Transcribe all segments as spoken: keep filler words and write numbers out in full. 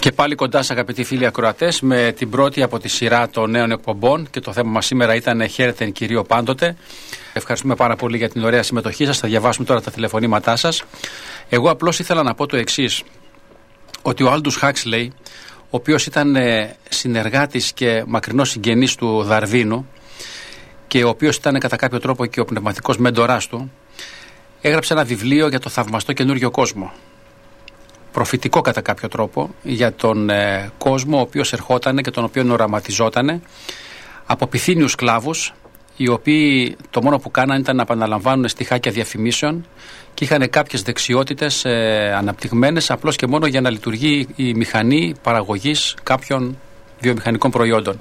Και πάλι κοντά σας, αγαπητοί φίλοι ακροατές, με την πρώτη από τη σειρά των νέων εκπομπών, και το θέμα μας σήμερα ήταν «Χαίρετε εν Κυρίω πάντοτε». Ευχαριστούμε πάρα πολύ για την ωραία συμμετοχή σας. Θα διαβάσουμε τώρα τα τηλεφωνήματά σας. Εγώ απλώς ήθελα να πω το εξής, ότι ο Άλντους Χάξλεϊ, ο οποίος ήταν συνεργάτης και μακρινός συγγενής του Δαρβίνου και ο οποίος ήταν κατά κάποιο τρόπο και ο πνευματικός μέντοράς του, έγραψε ένα βιβλίο για το θαυμαστό καινούριο κόσμο. Προφητικό κατά κάποιο τρόπο για τον ε, κόσμο ο οποίος ερχότανε και τον οποίο οραματιζότανε από πυθύνιους σκλάβους, οι οποίοι το μόνο που κάνανε ήταν να επαναλαμβάνουν στιχάκια διαφημίσεων και είχαν κάποιες δεξιότητες ε, αναπτυγμένες απλώς και μόνο για να λειτουργεί η μηχανή παραγωγής κάποιων βιομηχανικών προϊόντων.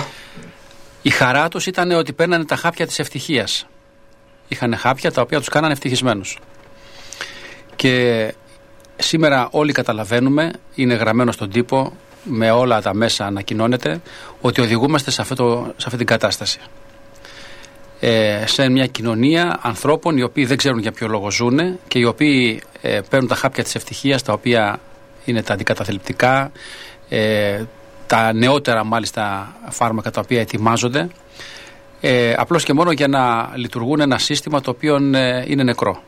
Η χαρά τους ήταν ότι παίρνανε τα χάπια της ευτυχίας. Είχαν χάπια τα οποία τους κάνανε ευτυχισμένους. Και σήμερα όλοι καταλαβαίνουμε, είναι γραμμένο στον τύπο, με όλα τα μέσα ανακοινώνεται, ότι οδηγούμαστε σε, αυτό το, σε αυτή την κατάσταση. Ε, σε μια κοινωνία ανθρώπων οι οποίοι δεν ξέρουν για ποιο λόγο ζουν και οι οποίοι ε, παίρνουν τα χάπια της ευτυχίας, τα οποία είναι τα αντικαταθλιπτικά, ε, τα νεότερα μάλιστα φάρμακα τα οποία ετοιμάζονται, ε, απλώς και μόνο για να λειτουργούν ένα σύστημα το οποίο ε, είναι νεκρό.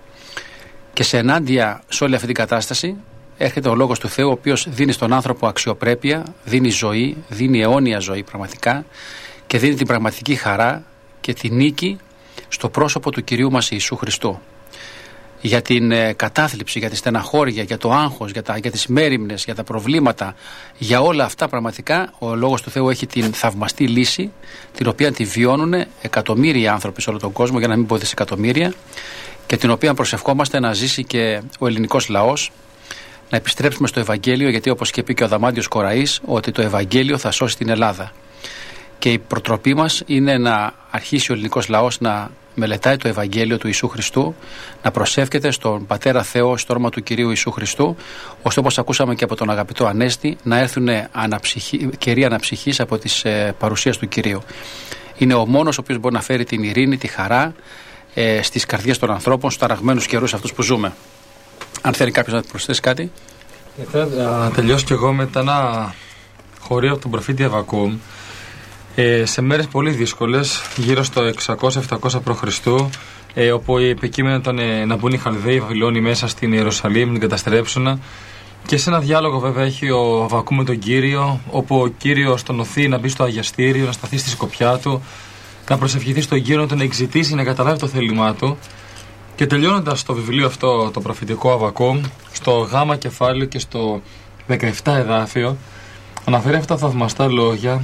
Και σε ενάντια σε όλη αυτή την κατάσταση έρχεται ο Λόγος του Θεού, ο οποίος δίνει στον άνθρωπο αξιοπρέπεια, δίνει ζωή, δίνει αιώνια ζωή πραγματικά και δίνει την πραγματική χαρά και τη νίκη στο πρόσωπο του Κυρίου μας Ιησού Χριστού. Για την ε, κατάθλιψη, για τη στεναχώρια, για το άγχος, για, τα, για τις μέριμνες, για τα προβλήματα, για όλα αυτά πραγματικά ο Λόγος του Θεού έχει την θαυμαστή λύση, την οποία τη βιώνουν εκατομμύρια άνθρωποι σε όλο τον κόσμο, για να μην πω δισεκατομμύρια, και την οποία προσευχόμαστε να ζήσει και ο ελληνικός λαός, να επιστρέψουμε στο Ευαγγέλιο, γιατί όπως και πει και ο Αδαμάντιος Κοραής, ότι το Ευαγγέλιο θα σώσει την Ελλάδα. Και η προτροπή μας είναι να αρχίσει ο ελληνικός λαός να μελετάει το Ευαγγέλιο του Ιησού Χριστού, να προσεύχεται στον Πατέρα Θεό στο όνομα του Κυρίου Ιησού Χριστού, ώστε όπως ακούσαμε και από τον αγαπητό Ανέστη, να έρθουν αναψυχή, καιροί αναψυχής από τις ε, παρουσίες του Κυρίου. Είναι ο μόνος ο οποίος μπορεί να φέρει την ειρήνη, τη χαρά ε, στις καρδιές των ανθρώπων, στους ταραγμένους καιρούς αυτούς που ζούμε. Αν θέλει κάποιος να προσθέσει κάτι. Θα τελειώσω κι εγώ με ένα χωρίο από τον προφήτη Αββακούμ. Ε, σε μέρες πολύ δύσκολες, γύρω στο εξακόσια επτακόσια π.Χ., ε, όπου η επικείμενο ήταν ε, να μπουν οι Χαλδαίοι, οι Βαβυλώνοι μέσα στην Ιερουσαλήμ, να την καταστρέψουν. Και σε ένα διάλογο βέβαια έχει ο Αββακούμ με τον Κύριο, όπου ο Κύριος τον οθεί να μπει στο αγιαστήριο, να σταθεί στη σκοπιά του, να προσευχηθεί στον Κύριο, να τον εξητήσει, να καταλάβει το θέλημά του. Και τελειώνοντας το βιβλίο αυτό, το προφητικό Αββακούμ, στο γάμα κεφάλαιο και στο δεκαεπτά εδάφιο, αναφέρει αυτά τα θαυμαστά λόγια.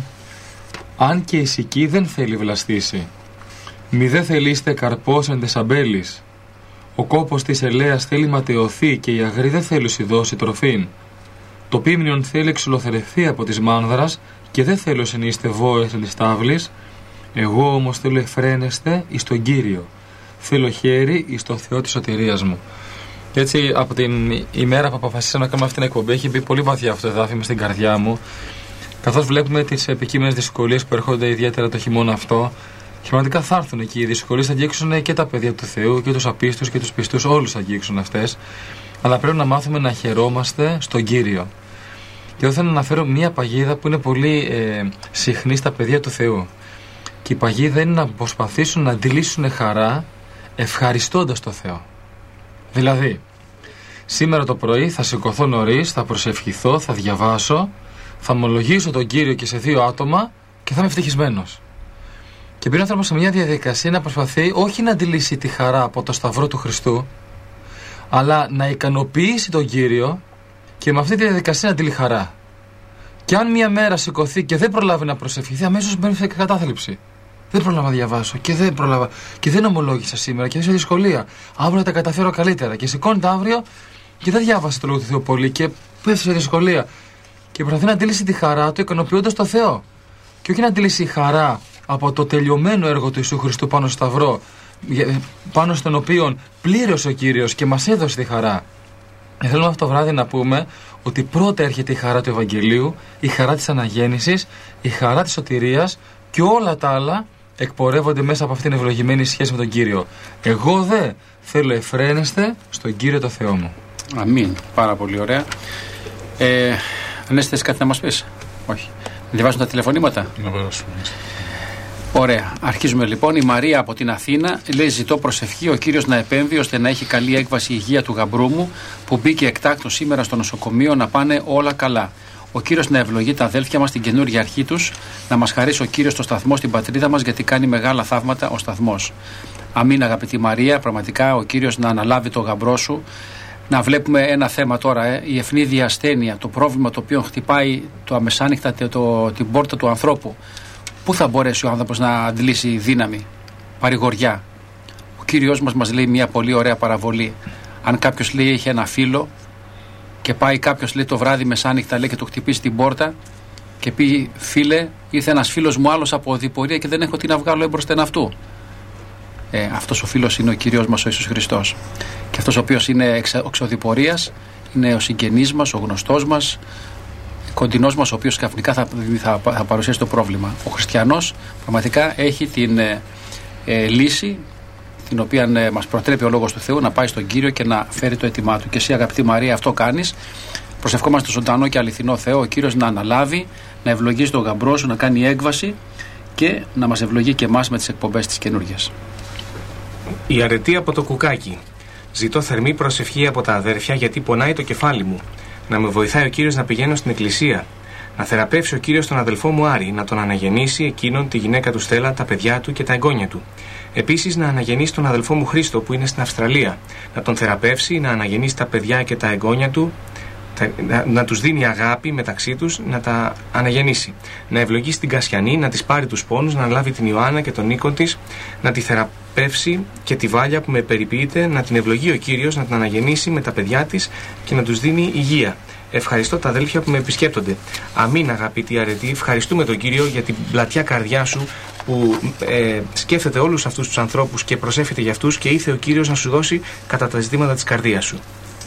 Αν και η σική δεν θέλει βλαστήσει, μη δε θελείστε καρπός εν τες αμπέλης. Ο κόπος της ελαίας θέλει ματαιωθεί και η αγρή δεν θέλει σου δώσει τροφήν. Το πίμνιον θέλει εξολοθερευθεί από της μάνδρας και δεν θέλω συνείστε βόες εν της τάβλης. Εγώ όμως θέλω εφραίνεστε εις τον Κύριο. Θέλω χέρι εις το Θεό της σωτηρίας μου. Και έτσι από την ημέρα που αποφασίσαμε να κάνουμε αυτή την εκπομπή, έχει μπει πολύ βαθιά αυτό το εδάφιο μες στην καρδιά μου. Καθώς βλέπουμε τις επικείμενες δυσκολίες που έρχονται ιδιαίτερα το χειμώνα αυτό, σημαντικά θα έρθουν εκεί οι δυσκολίες, θα αγγίξουν και τα παιδιά του Θεού και τους απίστους και τους πιστούς, όλους θα αγγίξουν αυτές. Αλλά πρέπει να μάθουμε να χαιρόμαστε στον Κύριο. Και εγώ θέλω να αναφέρω μία παγίδα που είναι πολύ ε, συχνή στα παιδιά του Θεού. Και η παγίδα είναι να προσπαθήσουν να αντιλήσουν χαρά ευχαριστώντας το Θεό. Δηλαδή, σήμερα το πρωί θα σηκωθώ νωρίς, θα προσευχηθώ, θα διαβάσω, θα ομολογήσω τον Κύριο και σε δύο άτομα και θα είμαι ευτυχισμένος. Και μπαίνει ο άνθρωπος σε μια διαδικασία να προσπαθεί όχι να αντιλήσει τη χαρά από το σταυρό του Χριστού, αλλά να ικανοποιήσει τον Κύριο και με αυτή τη διαδικασία να αντιλεί χαρά. Και αν μια μέρα σηκωθεί και δεν προλάβει να προσευχηθεί, αμέσως μπαίνει σε κατάθλιψη. Δεν προλάβα να διαβάσω και δεν προλάβα και δεν ομολόγησα σήμερα και δεν σε δυσκολία. Αύριο θα τα καταφέρω καλύτερα. Και σηκώνεται αύριο και δεν διάβασε το λόγο του Θεού πολύ και πέφτει σε δυσκολία. Και προσπαθεί να αντιλήσει τη χαρά του ικανοποιώντας το Θεό. Και όχι να αντιλήσει χαρά από το τελειωμένο έργο του Ιησού Χριστού πάνω στο σταυρό, πάνω στον οποίο πλήρωσε ο Κύριος και μας έδωσε τη χαρά. Και θέλουμε αυτό το βράδυ να πούμε ότι πρώτα έρχεται η χαρά του Ευαγγελίου, η χαρά της αναγέννησης, η χαρά της σωτηρίας και όλα τα άλλα εκπορεύονται μέσα από αυτήν την ευλογημένη σχέση με τον Κύριο. Εγώ δε θέλω εφραίνεστε στον Κύριο το Θεό μου. Αμήν. Πάρα πολύ ωραία. Ε, Αν έχετε κάτι να μας πεις? Όχι. Διαβάζουν τα τηλεφωνήματα. Να περάσουμε. Ωραία. Αρχίζουμε λοιπόν. Η Μαρία από την Αθήνα λέει: ζητώ προσευχή ο Κύριος να επέμβει ώστε να έχει καλή έκβαση η υγεία του γαμπρού μου που μπήκε εκτάκτως σήμερα στο νοσοκομείο, να πάνε όλα καλά. Ο Κύριος να ευλογεί τα αδέλφια μας στην καινούργια αρχή τους, να μας χαρίσει ο Κύριος το σταθμό στην πατρίδα μας, γιατί κάνει μεγάλα θαύματα ο σταθμός. Αμήν, αγαπητή Μαρία, πραγματικά ο Κύριος να αναλάβει το γαμπρό σου. Να βλέπουμε ένα θέμα τώρα, ε, η ευνίδια ασθένεια, το πρόβλημα το οποίο χτυπάει το αμεσάνυχτα το, το, την πόρτα του ανθρώπου. Πού θα μπορέσει ο άνθρωπος να αντλήσει δύναμη, παρηγοριά? Ο Κύριος μας μας λέει μια πολύ ωραία παραβολή. Αν κάποιος λέει έχει ένα φίλο και πάει κάποιος λέει το βράδυ μεσάνυχτα λέει και του χτυπήσει την πόρτα και πει: φίλε, ήρθε ένας φίλος μου άλλος από οδηπορία και δεν έχω τι να βγάλω έμπροσθεν αυτού. Ε, αυτός ο φίλος είναι ο Κύριος μας ο Ιησούς Χριστός. Και αυτός ο οποίος είναι εξ οδηπορίας είναι ο συγγενής μας, ο γνωστός μας, κοντινός μας, ο οποίος ξαφνικά θα, θα, θα παρουσιάσει το πρόβλημα. Ο χριστιανός πραγματικά έχει την ε, ε, λύση, την οποία ε, μας προτρέπει ο Λόγος του Θεού, να πάει στον Κύριο και να φέρει το αίτημά του. Και εσύ, αγαπητή Μαρία, αυτό κάνεις. Προσευχόμαστε στον ζωντανό και αληθινό Θεό, ο Κύριος να αναλάβει, να ευλογήσει τον γαμπρό σου, να κάνει έκβαση και να μας ευλογεί και εμάς με τις εκπομπές της καινούργιας. Η αρετή από το κουκάκι. Ζητώ θερμή προσευχή από τα αδέρφια γιατί πονάει το κεφάλι μου. Να με βοηθάει ο Κύριος να πηγαίνω στην εκκλησία. Να θεραπεύσει ο Κύριος τον αδελφό μου Άρη, να τον αναγεννήσει εκείνον, τη γυναίκα του Στέλλα, τα παιδιά του και τα εγγόνια του. Επίσης να αναγεννήσει τον αδελφό μου Χρήστο που είναι στην Αυστραλία. Να τον θεραπεύσει, να αναγεννήσει τα παιδιά και τα εγγόνια του, να, να τους δίνει αγάπη μεταξύ τους, να τα αναγεννήσει. Να ευλογήσει την Κασιανή, να της πάρει τους πόνους, να λάβει την Ιωάννα και τον Νίκο της, να τη θεραπεύσει και τη Βάλια που με περιποιείται, να την ευλογεί ο Κύριος, να την αναγεννήσει με τα παιδιά της και να τους δίνει υγεία. Ευχαριστώ τα αδέλφια που με επισκέπτονται. Αμήν, αγαπητή αρετή. Ευχαριστούμε τον Κύριο για την πλατιά καρδιά σου που ε, σκέφτεται όλους αυτούς τους ανθρώπους και προσεύχεται για αυτούς και ήθε ο Κύριος να σου δώσει κατά τα ζητήματα της καρδίας σου.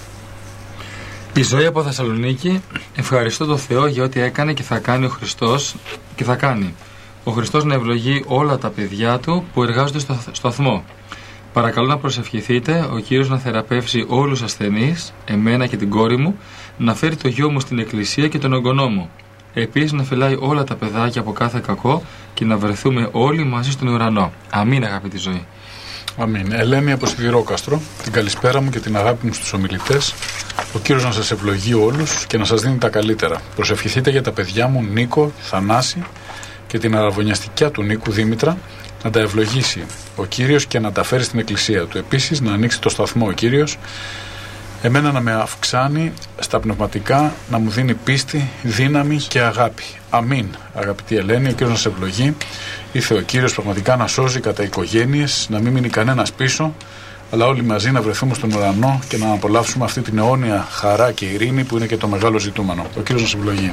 Η Ζωή από Θεσσαλονίκη. Ευχαριστώ τον Θεό για ό,τι έκανε και θα κάνει ο Χριστός και θα κάνει. Ο Χριστός να ευλογεί όλα τα παιδιά του που εργάζονται στο σταθμό. Παρακαλώ να προσευχηθείτε ο Κύριος να θεραπεύσει όλους τους ασθενείς, εμένα και την κόρη μου, να φέρει το γιο μου στην εκκλησία και τον εγγονό μου. Επίσης να φυλάει όλα τα παιδάκια από κάθε κακό και να βρεθούμε όλοι μαζί στον ουρανό. Αμήν, αγαπητή Ζωή. Αμήν. Ελένη από Σιδηρόκαστρο, την καλησπέρα μου και την αγάπη μου στους ομιλητές. Ο Κύριος να σας ευλογεί όλους και να σας δίνει τα καλύτερα. Προσευχηθείτε για τα παιδιά μου Νίκο, Θανάση και την αραβωνιαστικιά του Νίκου Δήμητρα, να τα ευλογήσει ο Κύριος και να τα φέρει στην εκκλησία του. Επίσης να ανοίξει το σταθμό ο Κύριος, εμένα να με αυξάνει στα πνευματικά, να μου δίνει πίστη, δύναμη και αγάπη. Αμήν, αγαπητή Ελένη, ο Κύριος να σε ευλογεί. Ήρθε ο Κύριος πραγματικά να σώζει κατά οικογένειες, να μην μείνει κανένας πίσω, αλλά όλοι μαζί να βρεθούμε στον ουρανό και να απολαύσουμε αυτή την αιώνια χαρά και ειρήνη που είναι και το μεγάλο ζητούμενο. Ο Κύριος να σε ευλογεί.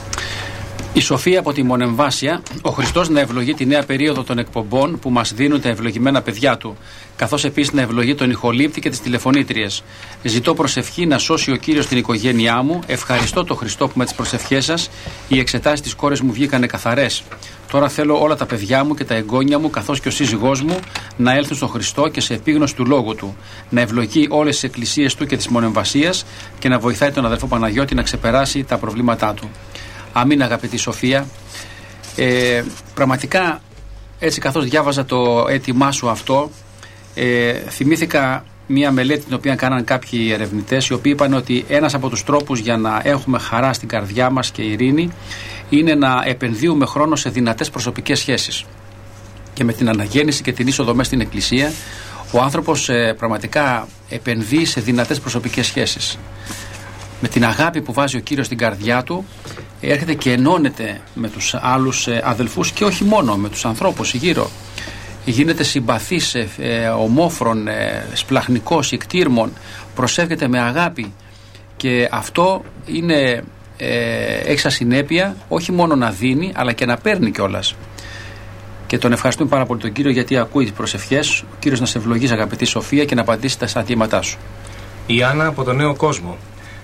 Η Σοφία από τη Μονεμβάσια, ο Χριστός να ευλογεί τη νέα περίοδο των εκπομπών που μας δίνουν τα ευλογημένα παιδιά του, καθώς επίσης να ευλογεί τον ηχολήπτη και τις τηλεφωνήτριες. Ζητώ προσευχή να σώσει ο Κύριος την οικογένειά μου. Ευχαριστώ τον Χριστό που με τις προσευχές σας οι εξετάσεις της κόρης μου βγήκανε καθαρές. Τώρα θέλω όλα τα παιδιά μου και τα εγγόνια μου, καθώς και ο σύζυγός μου, να έλθουν στον Χριστό και σε επίγνωση του λόγου του. Να ευλογεί όλες τις εκκλησίες του και της Μονεμβασίας και να βοηθάει τον αδελφό Παναγιώτη να ξεπεράσει τα προβλήματά του. Αμήν, αγαπητή Σοφία. Ε, πραγματικά, έτσι καθώς διάβαζα το αίτημά σου αυτό, ε, θυμήθηκα μία μελέτη την οποία κάναν κάποιοι ερευνητές, οι οποίοι είπαν ότι ένας από τους τρόπους για να έχουμε χαρά στην καρδιά μας και ειρήνη είναι να επενδύουμε χρόνο σε δυνατές προσωπικές σχέσεις. Και με την αναγέννηση και την είσοδο μέσα στην εκκλησία, ο άνθρωπος ε, πραγματικά επενδύει σε δυνατές προσωπικές σχέσεις. Με την αγάπη που βάζει ο Κύριος στην καρδιά του, έρχεται και ενώνεται με τους άλλους αδελφούς και όχι μόνο, με τους ανθρώπους γύρω. Γίνεται συμπαθής, ε, ομόφρον, ε, σπλαχνικός, ικτήρμων, προσεύχεται με αγάπη και αυτό είναι, ε, έχει σαν συνέπεια όχι μόνο να δίνει αλλά και να παίρνει κιόλας. Και τον ευχαριστούμε πάρα πολύ τον Κύριο γιατί ακούει τις προσευχές. Ο Κύριος να σε ευλογήσει, αγαπητή Σοφία, και να απαντήσει τα αιτήματά σου. Η Άννα από τον Νέο Κόσμο.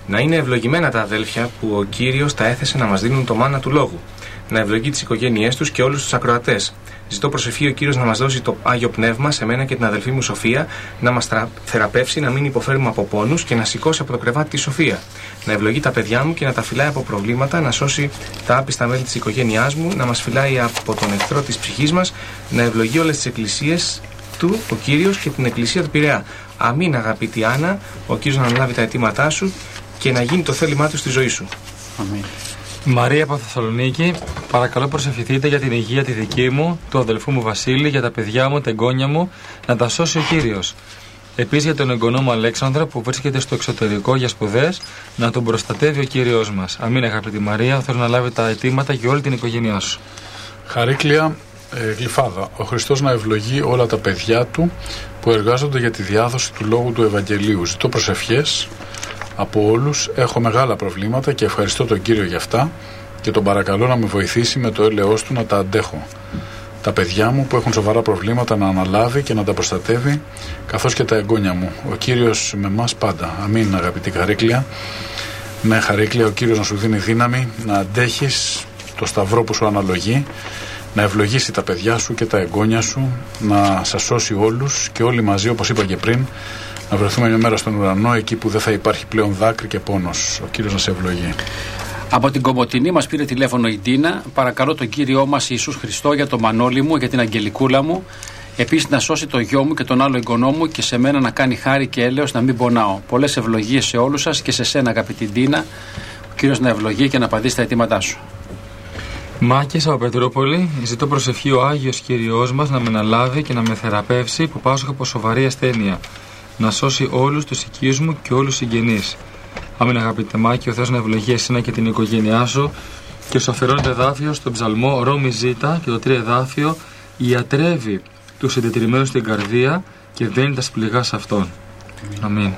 Να είναι ευλογημένα τα αδέλφια που ο Κύριος τα έθεσε να μας δίνουν το μάνα του λόγου. Να ευλογεί τις οικογένειές τους και όλους τους ακροατές. Ζητώ προσευχή ο Κύριος να μας δώσει το Άγιο Πνεύμα σε μένα και την αδελφή μου Σοφία, να μας θεραπεύσει, να μην υποφέρουμε από πόνους και να σηκώσει από το κρεβάτι τη Σοφία. Να ευλογεί τα παιδιά μου και να τα φυλάει από προβλήματα, να σώσει τα άπιστα μέλη της οικογένειάς μου, να μας φυλάει από τον εχθρό της ψυχής μας, να ευλογεί όλες τις εκκλησίες του ο Κύριος και την εκκλησία του Πειραιά. Αμήν, αγαπητή Άννα, ο Κύριος να αναλάβει τα αιτήματά σου και να γίνει το θέλημά του στη ζωή σου. Αμήν. Μαρία από Θεσσαλονίκη, παρακαλώ προσευχηθείτε για την υγεία τη δική μου, του αδελφού μου Βασίλη, για τα παιδιά μου, τα εγγόνια μου, να τα σώσει ο Κύριος. Επίσης για τον εγγονό μου Αλέξανδρο που βρίσκεται στο εξωτερικό για σπουδές, να τον προστατεύει ο Κύριος μας. Αμήν, αγαπητή Μαρία, θέλω να λάβει τα αιτήματα για όλη την οικογένειά σου. Χαρίκλια, ε, Γλυφάδα, ο Χριστός να ευλογεί όλα τα παιδιά του που εργάζονται για τη διάδοση του λόγου του Ευαγγελίου. Ζητώ προσευχές από όλους. Έχω μεγάλα προβλήματα και ευχαριστώ τον Κύριο για αυτά και τον παρακαλώ να με βοηθήσει με το έλεος του να τα αντέχω. Τα παιδιά μου που έχουν σοβαρά προβλήματα να αναλάβει και να τα προστατεύει, καθώς και τα εγγόνια μου. Ο Κύριος με μας πάντα. Αμήν, αγαπητή Χαρίκλια. Ναι, Χαρίκλια, ο Κύριος να σου δίνει δύναμη να αντέχεις το σταυρό που σου αναλογεί, να ευλογήσει τα παιδιά σου και τα εγγόνια σου, να σας σώσει όλους και όλοι μαζί, όπως είπα και πριν, να βρεθούμε μια μέρα στον ουρανό, εκεί που δεν θα υπάρχει πλέον δάκρυ και πόνος. Ο Κύριος να σε ευλογεί. Από την Κομποτηνή μας πήρε τηλέφωνο η Ντίνα. Παρακαλώ τον Κύριό μας Ιησούς Χριστό για το Μανώλη μου, για την Αγγελικούλα μου. Επίσης να σώσει το γιο μου και τον άλλο εγγονό μου και σε μένα να κάνει χάρη και έλεος να μην πονάω. Πολλές ευλογίες σε όλους σας και σε σένα, αγαπητή Ντίνα. Ο Κύριος να ευλογεί και να απαντήσει τα αιτήματά σου. Μάκης από Πετρούπολη, ζητώ προσευχή ο Άγιος Κύριος μας να με αναλάβει και να με θεραπεύσει που πάσχω από σοβαρή ασθένεια. Να σώσει όλους τους οικείους μου και όλους τους συγγενείς. Αμήν, αγαπητέ Μάκη, ο Θεός να ευλογεί εσένα και την οικογένειά σου. Και στο αφαιρώνει το εδάφιο στον ψαλμό Ρώμη Ζήτα και το τρία εδάφιο ιατρεύει τους συντετριμμένους στην καρδία και δένει τα σπληγά σε αυτόν. Αμήν.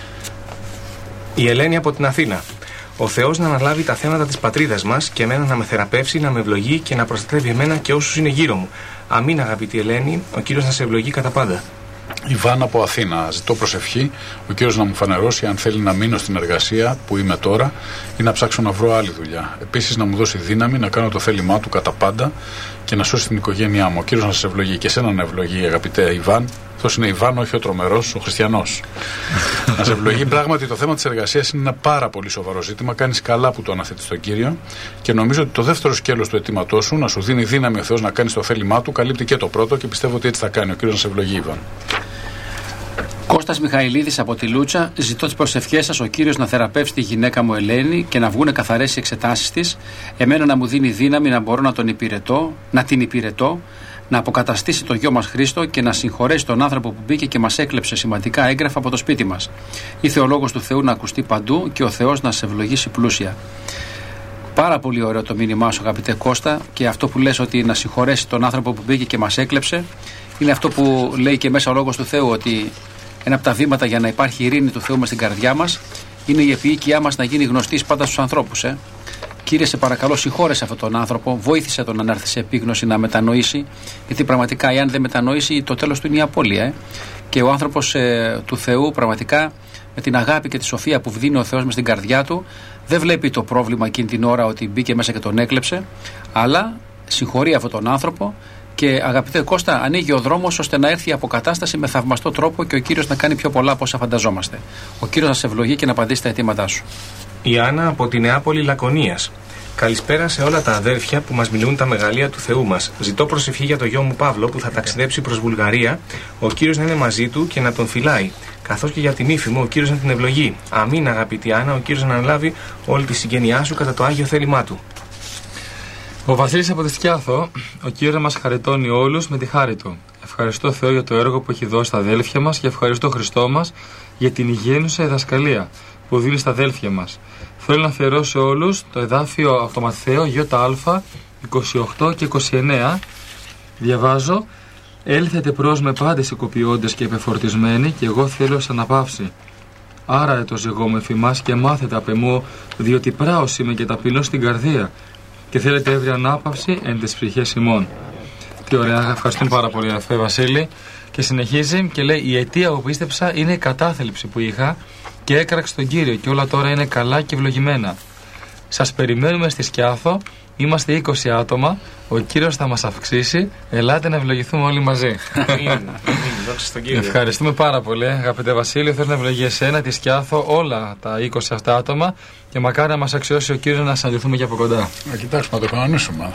Η Ελένη από την Αθήνα. Ο Θεός να αναλάβει τα θέματα της πατρίδας μας και εμένα να με θεραπεύσει, να με ευλογεί και να προστατεύει εμένα και όσους είναι γύρω μου. Αμήν, αγαπητή Ελένη, ο Κύριος να σε ευλογεί κατά πάντα. Ιβάν από Αθήνα, ζητώ προσευχή. Ο Κύριος να μου φανερώσει αν θέλει να μείνω στην εργασία που είμαι τώρα ή να ψάξω να βρω άλλη δουλειά. Επίσης να μου δώσει δύναμη να κάνω το θέλημά του κατά πάντα και να σώσει την οικογένειά μου. Ο Κύριος να σας ευλογεί και εσένα να ευλογεί, αγαπητέ Ιβάν. Αυτός είναι Ιβάν, όχι ο τρομερός, ο χριστιανός. Να σε ευλογεί. Πράγματι το θέμα της εργασίας είναι ένα πάρα πολύ σοβαρό ζήτημα. Κάνεις καλά που το αναθέτεις στον Κύριο και νομίζω ότι το δεύτερο σκέλος του αιτήματός σου, να σου δίνει δύναμη ο Θεός να κάνεις το θέλημά του, καλύπτει και το πρώτο και πιστεύω ότι έτσι θα κάνει. Ο Κύριος να σε ευλογεί, Ιβάν. Κώστας Μιχαηλίδης από τη Λούτσα, ζητώ τις προσευχές σας ο Κύριος να θεραπεύσει τη γυναίκα μου Ελένη και να βγουν καθαρές οι εξετάσεις της, εμένα να μου δίνει δύναμη να μπορώ να, τον υπηρετώ, να την υπηρετώ, να αποκαταστήσει το γιο μας Χρήστο και να συγχωρέσει τον άνθρωπο που μπήκε και μας έκλεψε σημαντικά έγγραφα από το σπίτι μας. Ήθε ο λόγος του Θεού να ακουστεί παντού και ο Θεός να σε ευλογήσει πλούσια. Πάρα πολύ ωραίο το μήνυμά σου, αγαπητέ Κώστα, και αυτό που λες ότι να συγχωρέσει τον άνθρωπο που μπήκε και μας έκλεψε είναι αυτό που λέει και μέσα ο λόγος του Θεού, ότι ένα από τα βήματα για να υπάρχει ειρήνη του Θεού μες στην καρδιά μας είναι η επίοικιά μας να γίνει γνωστή πάντα στους ανθρώπους. Ε. Κύριε, σε παρακαλώ, συγχώρεσε αυτόν τον άνθρωπο, βοήθησε τον να έρθει σε επίγνωση, να μετανοήσει, γιατί πραγματικά, εάν δεν μετανοήσει, το τέλος του είναι η απώλεια. Ε. Και ο άνθρωπος ε, του Θεού, πραγματικά, με την αγάπη και τη σοφία που δίνει ο Θεός μες στην καρδιά του, δεν βλέπει το πρόβλημα εκείνη την ώρα ότι μπήκε μέσα και τον έκλεψε, αλλά συγχωρεί αυτόν τον άνθρωπο. Και αγαπητέ Κώστα, ανοίγει ο δρόμος ώστε να έρθει η αποκατάσταση με θαυμαστό τρόπο και ο Κύριος να κάνει πιο πολλά από όσα φανταζόμαστε. Ο Κύριος να σε ευλογεί και να απαντήσει τα αιτήματά σου. Η Άννα από τη Νεάπολη Λακωνίας. Καλησπέρα σε όλα τα αδέρφια που μας μιλούν τα μεγαλεία του Θεού μας. Ζητώ προσευχή για το γιο μου Παύλο που θα ταξιδέψει προς Βουλγαρία. Ο Κύριος να είναι μαζί του και να τον φυλάει. Καθώς και για την ύφη μου, ο Κύριος να την ευλογεί. Αμήν, αγαπητή Άννα, ο Κύριος να αναλάβει όλη τη συγγένειά σου κατά το άγιο θέλημά του. Ο Βασίλης από τη Σκιάθο, ο Κύριος μας χαριτώνει όλους με τη χάρη του. Ευχαριστώ Θεό για το έργο που έχει δώσει στα αδέλφια μας και ευχαριστώ Χριστό μας για την υγιαίνουσα διδασκαλία που δίνει στα αδέλφια μας. Θέλω να αφιερώσω όλους το εδάφιο από το Ματθαίο ΙΑ είκοσι οκτώ και είκοσι εννέα. Διαβάζω: έλθετε προς με πάντες οικοποιώντες και επεφορτισμένοι, και εγώ θέλω σαν αναπαύση. Άρα το ζυγό μου εφημάς και μάθετε απ' εμού, διότι πράος είμαι και ταπεινός στην καρδία, και θέλετε εύρη ανάπαυση εν τις ψυχές ημών. Τι ωραία, ευχαριστούμε πάρα πολύ, αδερφέ Βασίλη. Και συνεχίζει και λέει: η αιτία που πίστεψα είναι η κατάθλιψη που είχα και έκραξε τον Κύριο και όλα τώρα είναι καλά και ευλογημένα. Σας περιμένουμε στη Σκιάθο, είμαστε είκοσι άτομα, ο Κύριος θα μας αυξήσει, ελάτε να ευλογηθούμε όλοι μαζί. Ευχαριστούμε πάρα πολύ, αγαπητέ Βασίλειο, θέλω να ευλογεί εσένα, τη Σκιάθο, όλα τα είκοσι αυτά άτομα και μακάρι να μας αξιώσει ο Κύριος να συναντηθούμε και από κοντά. Να κοιτάξουμε, να το κανονίσουμε.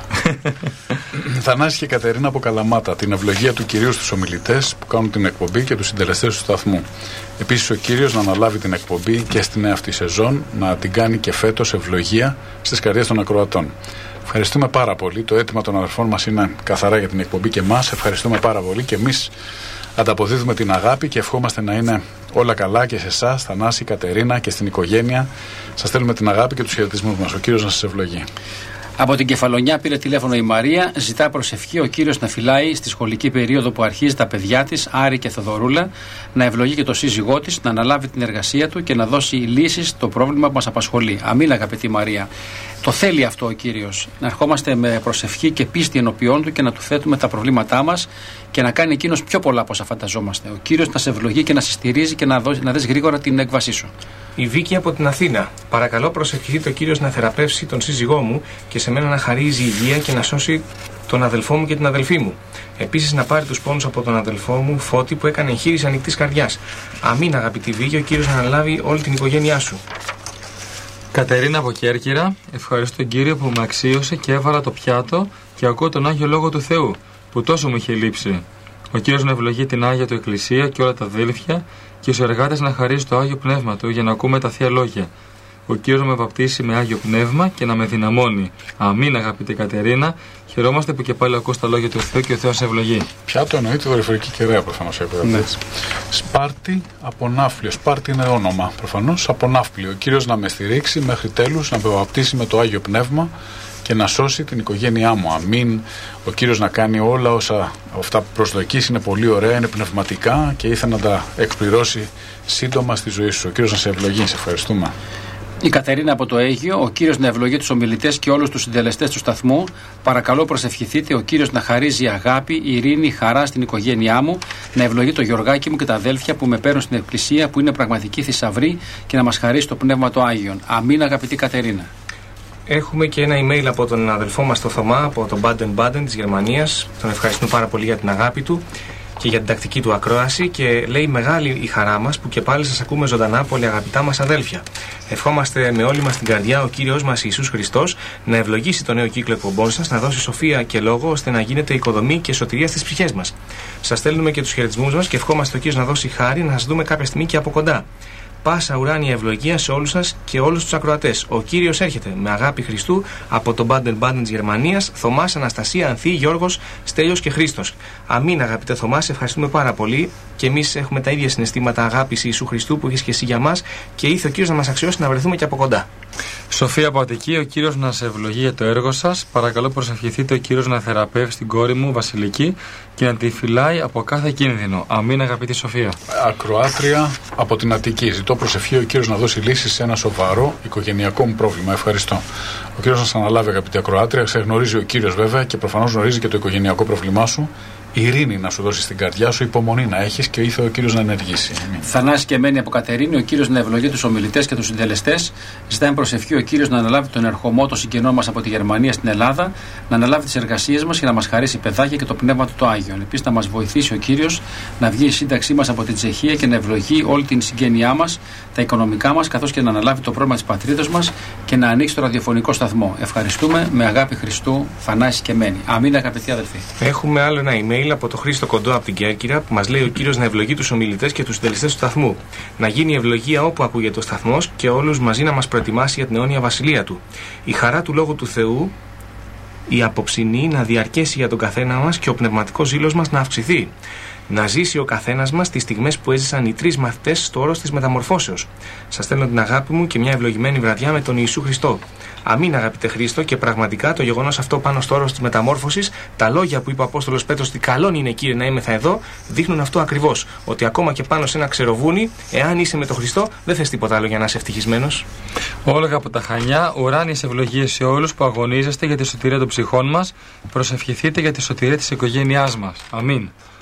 Θανάση και Κατερίνα από Καλαμάτα, την ευλογία του Κυρίου στους ομιλητές που κάνουν την εκπομπή και τους συντελεστές του σταθμού. Επίσης ο Κύριος να αναλάβει την εκπομπή και στη νέα αυτή σεζόν, να την κάνει και φέτος ευλογία στις καρδιές των ακροατών. Ευχαριστούμε πάρα πολύ. Το αίτημα των αδερφών μας είναι καθαρά για την εκπομπή και εμάς. Ευχαριστούμε πάρα πολύ και εμείς ανταποδίδουμε την αγάπη και ευχόμαστε να είναι όλα καλά και σε εσάς, Θανάση, Κατερίνα και στην οικογένεια. Σας στέλνουμε την αγάπη και τους χαιρετισμούς μας. Ο Κύριος να σας ευλογεί. Από την Κεφαλονιά πήρε τηλέφωνο η Μαρία, ζητά προσευχή ο Κύριος να φυλάει στη σχολική περίοδο που αρχίζει τα παιδιά της, Άρη και Θοδωρούλα, να ευλογεί και το σύζυγό της, να αναλάβει την εργασία του και να δώσει λύσεις στο πρόβλημα που μας απασχολεί. Αμήν, αγαπητή Μαρία. Το θέλει αυτό ο Κύριος. Να ερχόμαστε με προσευχή και πίστη ενωπιών του και να του θέτουμε τα προβλήματά μας και να κάνει εκείνος πιο πολλά από όσα φανταζόμαστε. Ο Κύριος να σε ευλογεί και να σε στηρίζει και να, δώσει, να δεις γρήγορα την έκβασή σου. Η Βίκη από την Αθήνα. Παρακαλώ, προσευχηθείτε ο Κύριος να θεραπεύσει τον σύζυγό μου και σε μένα να χαρίζει υγεία και να σώσει τον αδελφό μου και την αδελφή μου. Επίσης να πάρει τους πόνους από τον αδελφό μου Φώτη που έκανε εγχείρηση ανοιχτής καρδιάς. Αμήν, αγαπητή Βίκη, ο Κύριος να αναλάβει όλη την οικογένειά σου. Κατερίνα από Κέρκυρα, ευχαριστώ τον Κύριο που με αξίωσε και έβαλα το πιάτο και ακούω τον Άγιο Λόγο του Θεού που τόσο μου είχε λείψει. Ο Κύριος να ευλογεί την Άγια του Εκκλησία και όλα τα αδέλφια και στους εργάτες να χαρίζει το Άγιο Πνεύμα του για να ακούμε τα Θεία Λόγια. Ο Κύριος να με βαπτίσει με Άγιο Πνεύμα και να με δυναμώνει. Αμήν, αγαπητή Κατερίνα. Χαιρόμαστε που και πάλι ακούς τα λόγια του Θεού και ο Θεός σε ευλογεί. Πιάτο εννοείται δορυφορική κεραία προφανώς. Ναι. Σπάρτη από Ναύπλιο. Σπάρτη είναι όνομα προφανώς από Ναύπλιο. Ο Κύριος να με στηρίξει μέχρι τέλους, να με βαπτίσει με το Άγιο Πνεύμα και να σώσει την οικογένειά μου. Αμήν. Ο Κύριος να κάνει όλα όσα αυτά που προσδοκείς, είναι πολύ ωραία, είναι πνευματικά και ήθελα να τα εκπληρώσει σύντομα στη ζωή σου. Ο Κύριος να σε ευλογεί. Σε ευχαριστούμε. Η Κατερίνα από το Αίγυο, ο Κύριος να ευλογεί τους ομιλητές και όλους τους συντελεστές του σταθμού. Παρακαλώ προσευχηθείτε ο Κύριος να χαρίζει αγάπη, ειρήνη, χαρά στην οικογένειά μου, να ευλογεί το Γιωργάκι μου και τα αδέλφια που με παίρνουν στην εκκλησία που είναι πραγματική θησαυρή και να μας χαρίσει το Πνεύμα του Άγιον. Αμήν, αγαπητή Κατερίνα. Έχουμε και ένα email από τον αδελφό μας το Θωμά από τον Baden-Baden της Γερμανίας. Τον ευχαριστούμε πάρα πολύ για την αγάπη του και για την τακτική του ακρόαση και λέει μεγάλη η χαρά μας που και πάλι σας ακούμε ζωντανά, πολύ αγαπητά μας αδέλφια. Ευχόμαστε με όλη μας την καρδιά ο Κύριος μας Ιησούς Χριστός να ευλογήσει το νέο κύκλο εκπομπών σας, να δώσει σοφία και λόγο ώστε να γίνεται οικοδομή και σωτηρία στις ψυχές μας. Σας στέλνουμε και τους χαιρετισμούς μας και ευχόμαστε ο Κύριος να δώσει χάρη να σας δούμε κάποια στιγμή και από κοντά. Πάσα ουράνια ευλογία σε όλους σας και όλους τους ακροατές. Ο Κύριος έρχεται με αγάπη Χριστού από τον Baden-Baden της Γερμανίας, Θωμάς, Αναστασία, Ανθή, Γιώργος, Στέλιος και Χρήστος. Αμήν, αγαπητέ Θωμά, σε ευχαριστούμε πάρα πολύ και εμείς έχουμε τα ίδια συναισθήματα αγάπης Ιησού Χριστού που έχεις και εσύ για μας και ήθελε ο Κύριος να μας αξιώσει να βρεθούμε και από κοντά. Σοφία από Αττική, ο Κύριος να σε ευλογεί για το έργο σας. Παρακαλώ προσευχηθείτε ο Κύριος να θεραπεύσει την κόρη μου Βασιλική και να τη φυλάει από κάθε κίνδυνο. Αμήν, αγαπητή Σοφία. Ακροάτρια από την Αττική. Ζητώ προσευχή ο Κύριος να δώσει λύση σε ένα σοβαρό οικογενειακό μου πρόβλημα. Ευχαριστώ. Ο Κύριος να σας αναλάβει, αγαπητή Ακροάτρια. Ξεγνωρίζει ο Κύριος βέβαια και προφανώς γνωρίζει και το οικογενειακό πρόβλημά σου. Ειρήνη να σου δώσει στην καρδιά σου, υπομονή να έχεις και ήθελε ο Κύριος να ενεργήσει. Θανάση και μένει από Κατερίνη, ο Κύριος να ευλογεί τους ομιλητές και τους συντελεστές. Ζητάμε προσευχή ο Κύριος να αναλάβει τον ερχομό, το συγγενό μας από τη Γερμανία στην Ελλάδα, να αναλάβει τις εργασίες μας και να μας χαρίσει παιδάκια και το πνεύμα του το Άγιον. Επίσης να μας βοηθήσει ο Κύριος να βγει η σύνταξή μας από την Τσεχία και να ευλογεί όλη την συγγένειά μας, τα οικονομικά μας, καθώς και να αναλάβει το πρόβλημα της πατρίδας μας και να ανοίξει το ραδιοφωνικό σταθμό. Ευχαριστούμε με αγάπη Χριστού, Θανάση και μένει. Αμήν, αγαπητοί αδελφοί. Έχουμε άλλο ένα email από τον Χρήστο Κοντό από την Κέρκυρα που μας λέει ο Κύριος να ευλογεί τους ομιλητές και τους συντελεστές του σταθμού. Να γίνει η ευλογία όπου ακούγεται ο σταθμός και όλους μαζί να μας προετοιμάσει για την αιώνια βασιλεία του. Η χαρά του Λόγου του Θεού, η απόψινή να διαρκέσει για τον καθένα μας και ο πνευματικός ζήλος μας να αυξηθεί. Να ζήσει ο καθένας μας τις στιγμές που έζησαν οι τρεις μαθητές στο όρος της μεταμορφώσεως. Σας στέλνω την αγάπη μου και μια ευλογημένη βραδιά με τον Ιησού Χριστό. Αμήν, αγαπητέ Χρήστο, και πραγματικά το γεγονός αυτό πάνω στο όρος της μεταμόρφωσης, τα λόγια που είπε ο Απόστολος Πέτρος ότι καλόν είναι, Κύριε, να είμεθα εδώ, δείχνουν αυτό ακριβώς. Ότι ακόμα και πάνω σε ένα ξεροβούνι, εάν είσαι με τον Χριστό, δεν θες τίποτα άλλο για να είσαι ευτυχισμένος. Όλγα από τα Χανιά, ουράνιες ευλογίες σε όλους που αγωνίζεστε για τη σωτηρία των ψυχών μας. Προσευχηθείτε για τη σωτηρία της οικογένειάς μας. Αμήν.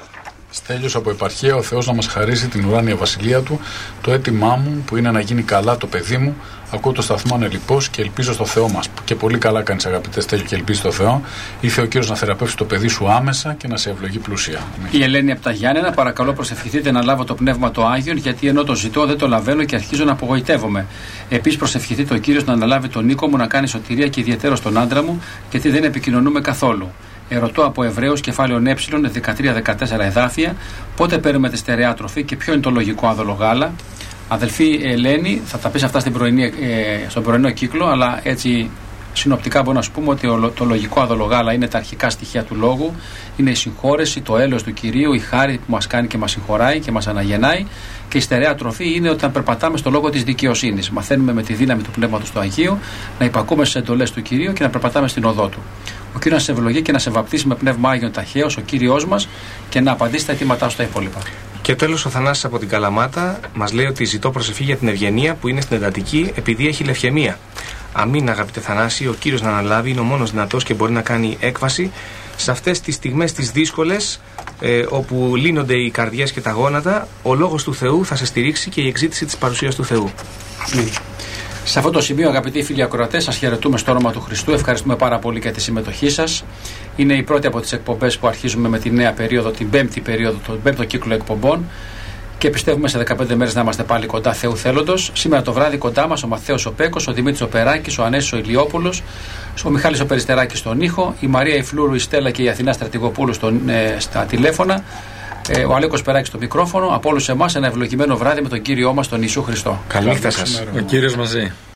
Στέλιος από επαρχία, ο Θεός να μας χαρίσει την ουράνια βασιλεία του. Το αίτημά μου που είναι να γίνει καλά το παιδί μου. Ακούω το σταθμό ανελιπώς και ελπίζω στο Θεό μας. Και πολύ καλά κάνεις, αγαπητέ Στέλιο, και ελπίζει στο Θεό. Ήρθε ο Κύριος να θεραπεύσει το παιδί σου άμεσα και να σε ευλογεί πλούσια. Η Ελένη από τα Γιάννενα, παρακαλώ προσευχηθείτε να λάβω το πνεύμα το Άγιον, γιατί ενώ το ζητώ δεν το λαβαίνω και αρχίζω να απογοητεύομαι. Επίσης προσευχηθείτε ο Κύριος να αναλάβει τον Νίκο μου να κάνει σωτηρία και ιδιαίτερα στον άντρα μου, γιατί δεν επικοινωνούμε καθόλου. Ερωτώ από Εβραίους κεφάλαιο Ε, δεκατρία δεκατέσσερα εδάφια, πότε παίρνουμε τη στερεά τροφή και ποιο είναι το λογικό άδολο γάλα. Αδελφή Ελένη, θα τα πεις αυτά στην πρωινή, ε, στον πρωινό κύκλο, αλλά έτσι συνοπτικά μπορούμε να σου πούμε ότι το λογικό άδολο γάλα είναι τα αρχικά στοιχεία του λόγου, είναι η συγχώρεση, το έλεος του Κυρίου, η χάρη που μας κάνει και μας συγχωράει και μας αναγεννάει, και η στερεά τροφή είναι όταν περπατάμε στο λόγο της δικαιοσύνης. Μαθαίνουμε με τη δύναμη του Πνεύματος του Αγίου να υπακούμε στις εντολές του Κυρίου και να περπατάμε στην οδό του. Ο Κύριος να σε ευλογεί και να σε βαπτίσει με πνεύμα Άγιον ταχαίως, ο Κύριος μας, και να απαντήσει τα αιτήματά σου στα υπόλοιπα. Και τέλος, ο Θανάσης από την Καλαμάτα μας λέει ότι ζητώ προσευχή για την Ευγενία που είναι στην εντατική επειδή έχει λευχαιμία. Αμήν, αγαπητέ Θανάση, ο Κύριος να αναλάβει, είναι ο μόνος δυνατός και μπορεί να κάνει έκβαση σε αυτές τις στιγμές τις δύσκολες, ε, όπου λύνονται οι καρδιές και τα γόνατα. Ο λόγος του Θεού θα σε στηρίξει και η εξήτηση της παρουσίας του Θεού. Αμήν. Σε αυτό το σημείο, αγαπητοί φίλοι ακροατές, σας χαιρετούμε στο όνομα του Χριστού. Ευχαριστούμε πάρα πολύ για τη συμμετοχή σας. Είναι η πρώτη από τις εκπομπές που αρχίζουμε με τη νέα περίοδο, την πέμπτη περίοδο, τον πέμπτο κύκλο εκπομπών. Και πιστεύουμε σε δεκαπέντε μέρες να είμαστε πάλι κοντά, Θεού θέλοντος. Σήμερα το βράδυ κοντά μας ο Μαθαίος ο Πέκος, ο Δημήτρης ο Περάκης, ο Ανέσης ο Ηλιόπουλος, ο Μιχάλης ο Περιστεράκης στον ήχο, η Μαρία η Φλούρου, η Στέλλα και η Αθηνά Στρατηγοπούλου στον, ε, στα τηλέφωνα, ε, ο Αλέκος Περάκης στο μικρόφωνο. Από όλους εμάς ένα ευλογημένο βράδυ με τον Κύριό μας τον Ιησού Χριστό. Καλή νύχτα σας. Ο Κύριος μαζί.